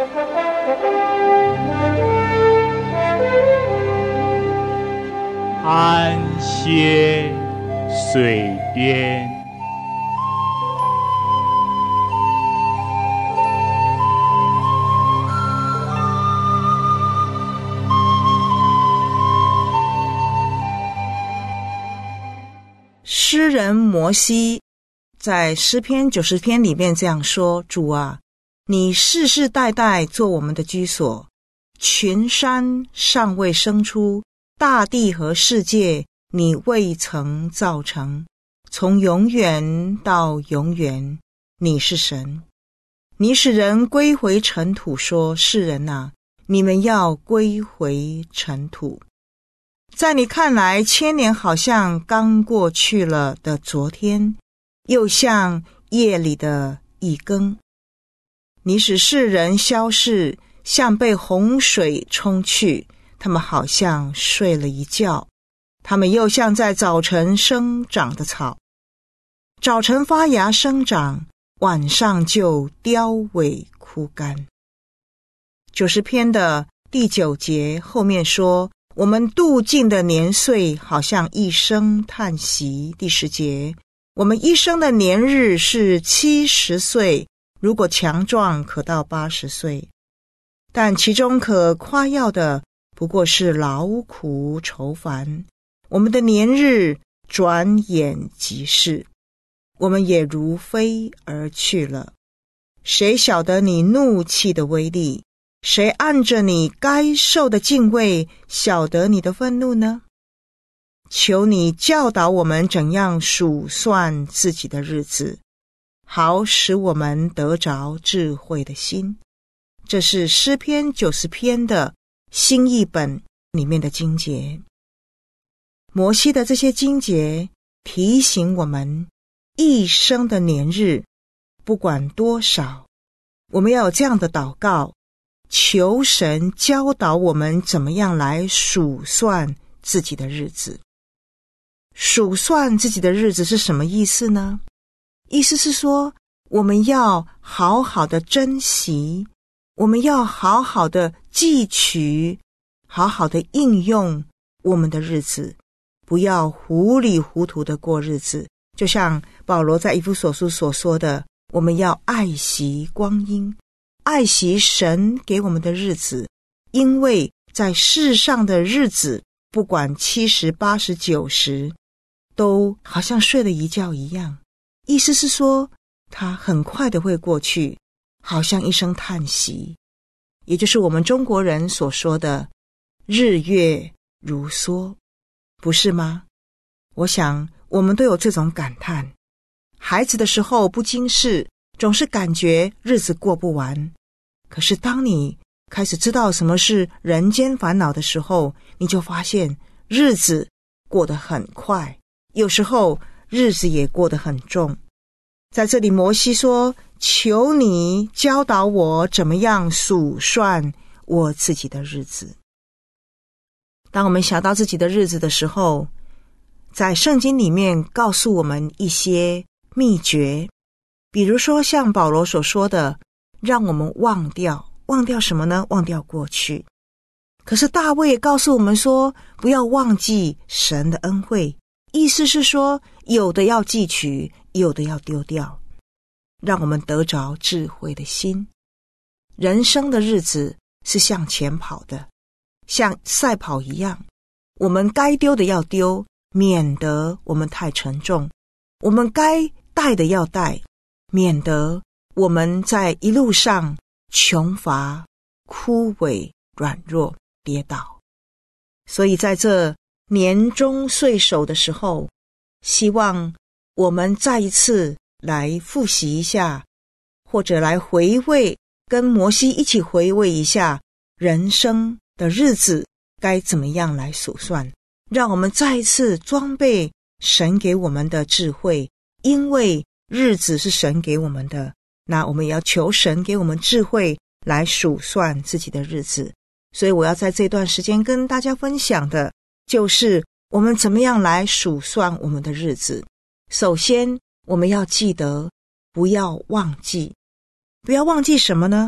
安歇水边。 诗人摩西在诗篇90篇里面这样说：主啊，你世世代代做我们的居所，群山尚未生出，大地和世界你未曾造成，从永远到永远，你是神。你使人归回尘土，说：世人啊，你们要归回尘土。在你看来，1000年好像刚过去了的昨天，又像夜里的一更。你使世人消逝，像被洪水冲去，他们好像睡了一觉，他们又像在早晨生长的草，早晨发芽生长，晚上就凋萎枯干。90篇的第9节后面说，我们度尽的年岁好像一声叹息。第10节，我们一生的年日是70岁，如果强壮可到80岁，但其中可夸耀的不过是劳苦愁烦。我们的年日转眼即逝，我们也如飞而去了。谁晓得你怒气的威力？谁按着你该受的敬畏晓得你的愤怒呢？求你教导我们怎样数算自己的日子，好使我们得着智慧的心。这是诗篇90篇的新译本里面的经节。摩西的这些经节提醒我们，一生的年日不管多少，我们要有这样的祷告，求神教导我们怎么样来数算自己的日子。数算自己的日子是什么意思呢？意思是说，我们要好好的珍惜，我们要好好的记取，好好的应用我们的日子，不要糊里糊涂的过日子。就像保罗在以弗所书所说的，我们要爱惜光阴，爱惜神给我们的日子，因为在世上的日子，不管70、80、90，都好像睡了一觉一样。意思是说，它很快的会过去，好像一声叹息，也就是我们中国人所说的日月如梭，不是吗？我想我们都有这种感叹。孩子的时候不经事，总是感觉日子过不完，可是当你开始知道什么是人间烦恼的时候，你就发现日子过得很快，有时候日子也过得很重。在这里摩西说，求你教导我怎么样数算我自己的日子。当我们想到自己的日子的时候，在圣经里面告诉我们一些秘诀，比如说像保罗所说的，让我们忘掉什么呢？忘掉过去。可是大卫也告诉我们说，不要忘记神的恩惠，意思是说，有的要记取，有的要丢掉，让我们得着智慧的心。人生的日子是向前跑的，像赛跑一样，我们该丢的要丢，免得我们太沉重；我们该带的要带，免得我们在一路上穷乏、枯萎、软弱、跌倒。所以在这年终岁首的时候，希望我们再一次来复习一下，或者来回味，跟摩西一起回味一下人生的日子该怎么样来数算，让我们再一次装备神给我们的智慧，因为日子是神给我们的，那我们也要求神给我们智慧来数算自己的日子。所以我要在这段时间跟大家分享的就是我们怎么样来数算我们的日子。首先我们要记得不要忘记什么呢？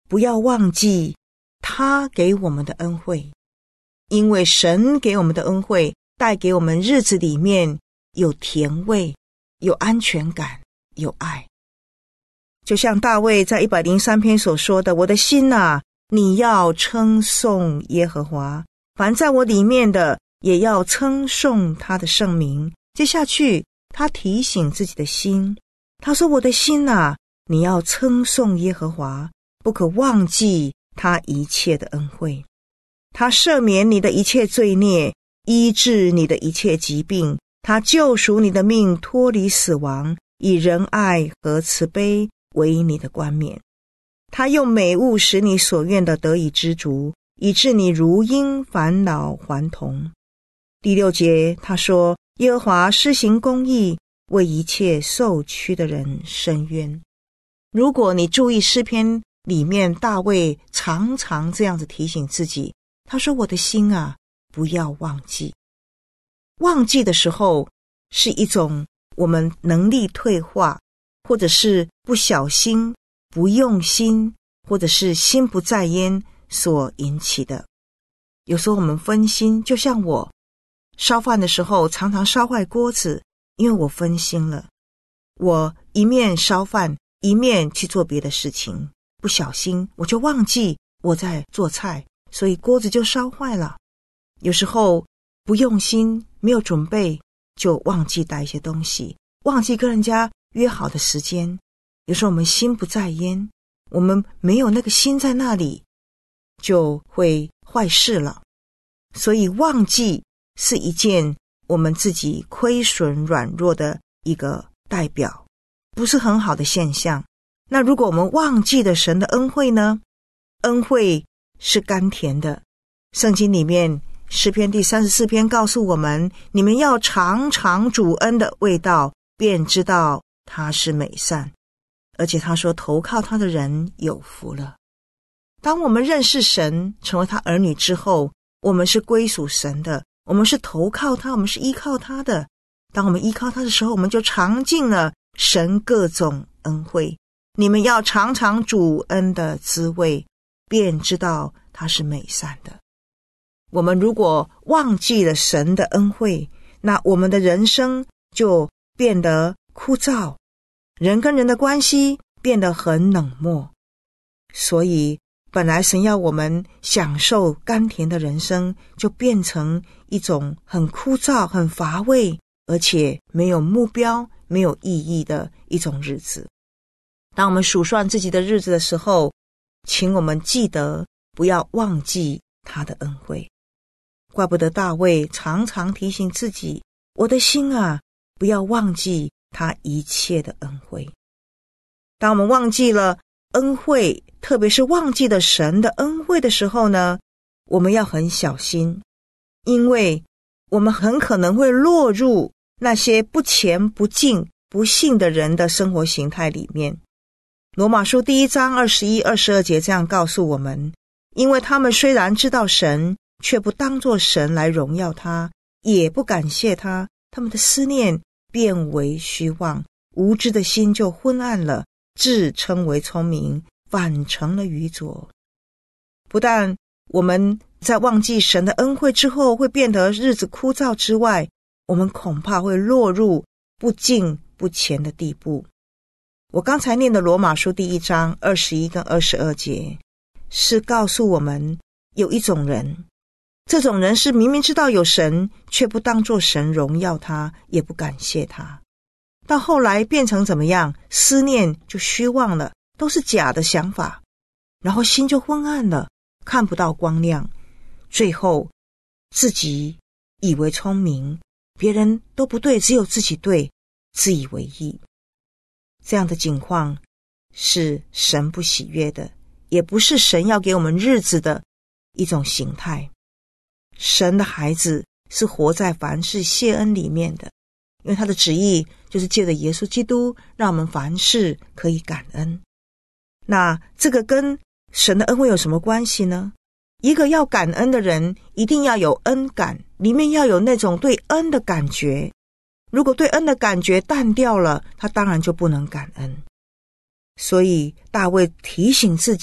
不要忘记他给我们的恩惠，因为神给我们的恩惠带给我们日子里面有甜味，有安全感，有爱。就像大卫在103篇所说的，我的心啊，你要称颂耶和华，凡在我里面的也要称颂他的圣名。接下去他提醒自己的心，他说，我的心啊，你要称颂耶和华，不可忘记他一切的恩惠。他赦免你的一切罪孽，医治你的一切疾病，他救赎你的命，脱离死亡，以仁爱和慈悲为你的冠冕。他用美物使你所愿的得以知足，以致你如鹰返老还童。第6节他说，耶和华施行公义，为一切受屈的人伸冤。如果你注意诗篇里面，大卫常常这样子提醒自己，他说，我的心啊，不要忘记。忘记的时候是一种我们能力退化，或者是不小心、不用心，或者是心不在焉所引起的。有时候我们分心，就像我烧饭的时候常常烧坏锅子，因为我分心了，我一面烧饭一面去做别的事情，不小心我就忘记我在做菜，所以锅子就烧坏了。有时候不用心，没有准备，就忘记带一些东西，忘记跟人家约好的时间。有时候我们心不在焉，我们没有那个心在那里，就会坏事了。所以忘记是一件我们自己亏损软弱的一个代表，不是很好的现象。那如果我们忘记了神的恩惠呢？恩惠是甘甜的。圣经里面诗篇第34篇告诉我们，你们要尝尝主恩的味道，便知道他是美善。而且他说，投靠他的人有福了。当我们认识神，成为他儿女之后，我们是归属神的，我们是投靠他，我们是依靠他的。当我们依靠他的时候，我们就尝尽了神各种恩惠。你们要尝尝主恩的滋味，便知道他是美善的。我们如果忘记了神的恩惠，那我们的人生就变得枯燥，人跟人的关系变得很冷漠。所以本来神要我们享受甘甜的人生，就变成一种很枯燥、很乏味，而且没有目标、没有意义的一种日子。当我们数算自己的日子的时候，请我们记得不要忘记他的恩惠。怪不得大卫常常提醒自己，我的心啊，不要忘记他一切的恩惠。当我们忘记了恩惠，特别是忘记了神的恩惠的时候呢，我们要很小心，因为我们很可能会落入那些不虔不敬不信的人的生活形态里面。罗马书第1章21、22节这样告诉我们，因为他们虽然知道神，却不当作神来荣耀他，也不感谢他，他们的思念变为虚妄，无知的心就昏暗了，自称为聪明，反成了愚拙。不但我们在忘记神的恩惠之后会变得日子枯燥之外，我们恐怕会落入不敬不虔的地步。我刚才念的罗马书第1章21跟22节是告诉我们，有一种人，这种人是明明知道有神，却不当作神荣耀他，也不感谢他，到后来变成怎么样？思念就虚妄了，都是假的想法，然后心就昏暗了，看不到光亮，最后自己以为聪明，别人都不对，只有自己对，自以为意。这样的境况是神不喜悦的，也不是神要给我们日子的一种形态。神的孩子是活在凡事谢恩里面的，因为他的旨意就是借着耶稣基督让我们凡事可以感恩。那这个跟神的恩惠有什么关系呢？一个要感恩的人一定要有恩感，里面要有那种对恩的感觉。如果对恩的感觉淡掉了，他当然就不能感恩。所以大卫提醒自己，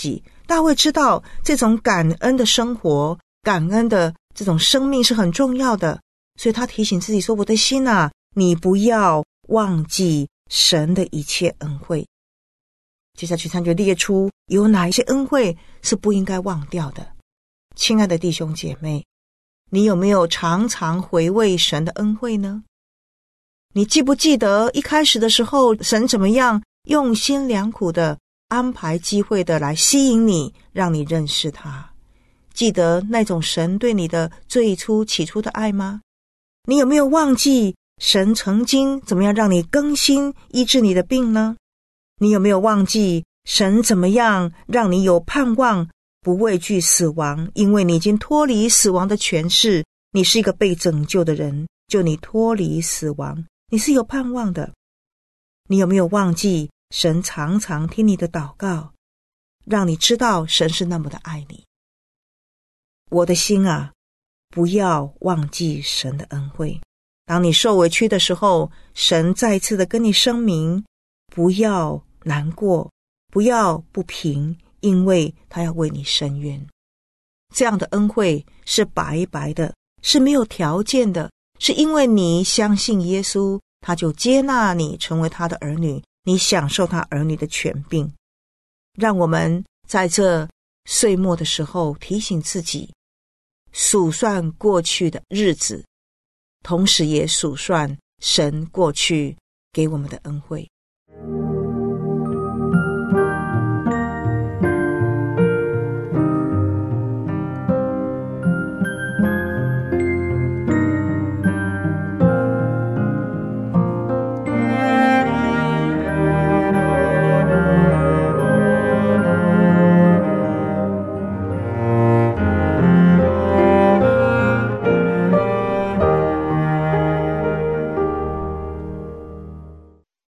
大卫知道这种感恩的生活，感恩的这种生命是很重要的，所以他提醒自己说，我的心啊，你不要忘记神的一切恩惠。接下去他就列出有哪一些恩惠是不应该忘掉的。亲爱的弟兄姐妹，你有没有常常回味神的恩惠呢？你记不记得一开始的时候，神怎么样用心良苦的安排机会的来吸引你，让你认识他？记得那种神对你的最初起初的爱吗？你有没有忘记神曾经怎么样让你更新医治你的病呢？你有没有忘记神怎么样让你有盼望，不畏惧死亡，因为你已经脱离死亡的权势，你是一个被拯救的人，就你脱离死亡，你是有盼望的。你有没有忘记神常常听你的祷告，让你知道神是那么的爱你？我的心啊，不要忘记神的恩惠。当你受委屈的时候，神再次的跟你声明，不要难过，不要不平，因为他要为你伸冤。这样的恩惠是白白的，是没有条件的，是因为你相信耶稣，他就接纳你成为他的儿女，你享受他儿女的权柄。让我们在这岁末的时候提醒自己，数算过去的日子，同时也数算神过去给我们的恩惠。